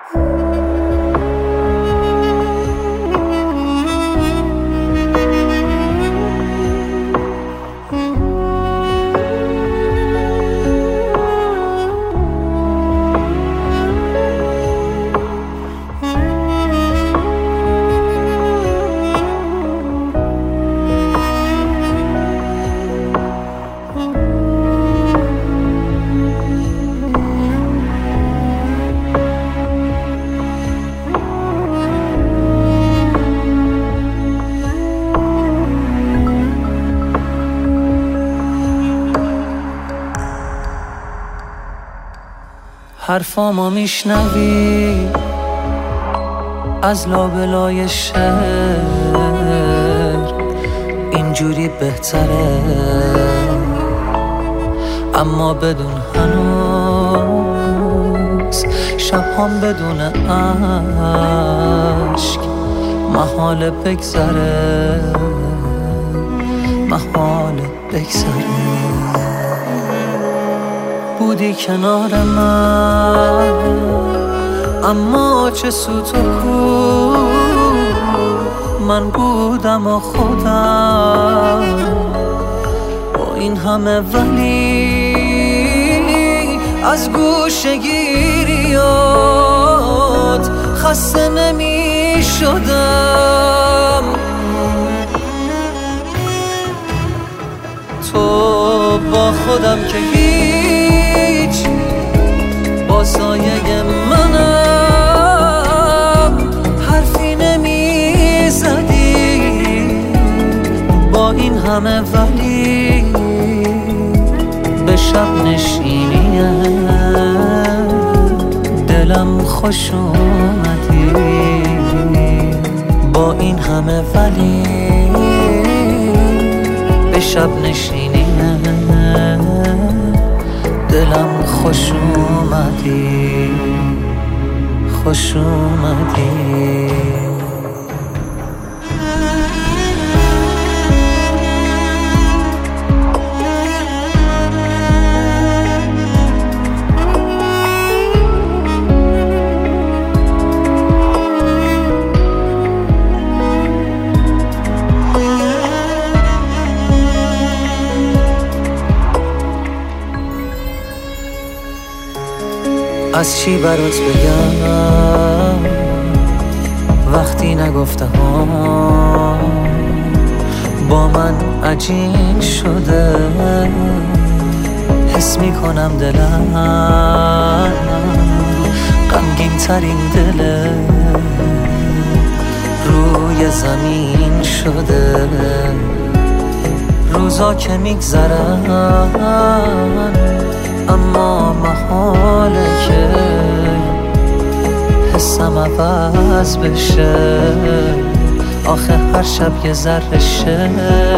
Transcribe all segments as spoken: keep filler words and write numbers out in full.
حرفامو میشنوی از لابلای شهر، اینجوری بهتره، اما بدون هنوز شبهام بدون عشق محال بگذره، محال بگذره. بودی کنار من اما چه سوت و کو، من بودم و خودم با این همه، ولی از گوشه‌گیریات خسته نمی شدم. تو با خودم که هیچ، با سایه منم حرفی نمی زدی، با این همه ولی به شب نشینی دلم خوش اومدی، با این همه ولی به شب نشینی دلم خوش اومدی، خوش اومدی. از چی برات بگم وقتی نگفتم با من عجین شده، حس میکنم دلم غمگین ترین دل روی زمین شده. روزا که میگذرن اما محاله که حسم عوض بشه، آخه هر شب یه ذره شه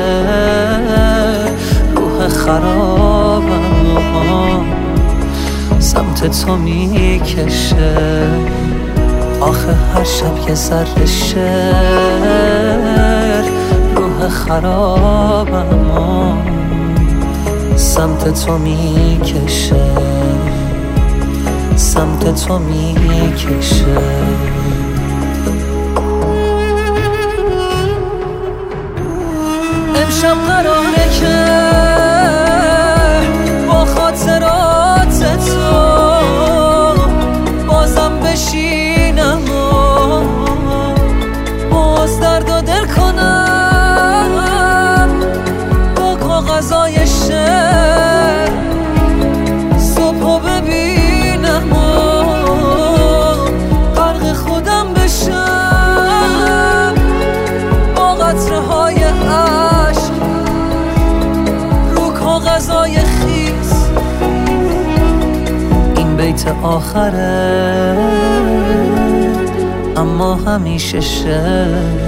روح خرابم سمت تو میکشه، آخه هر شب یه ذره شه روح خرابم سمت تو میکشه، سمت تو میکشه. امشب قراره که با خاطرات تو بازم بشینم و باز درد و دل کنم با کاغذای شعر، صبحو ببینم و غرق خودم بشم با قطره های عشق رو کاغذای خیس. این بیت آخره اما همیشه شه،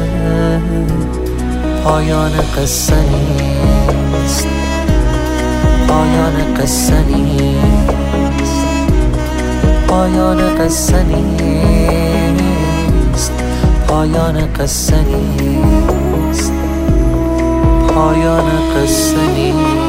پایان قصه نیست، پایان قصه نیست، پایان قصه نیست، پایان قصه نیست، پایان قصه نیست.